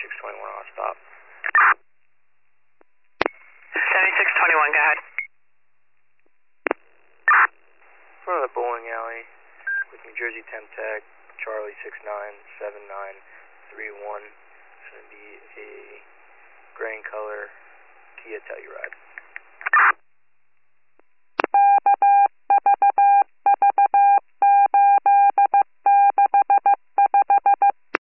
7621, I'll stop. 7621, go ahead. In front of the bowling alley with New Jersey Temp Tag, Charlie 697931. It's going to be a gray in color Kia Telluride.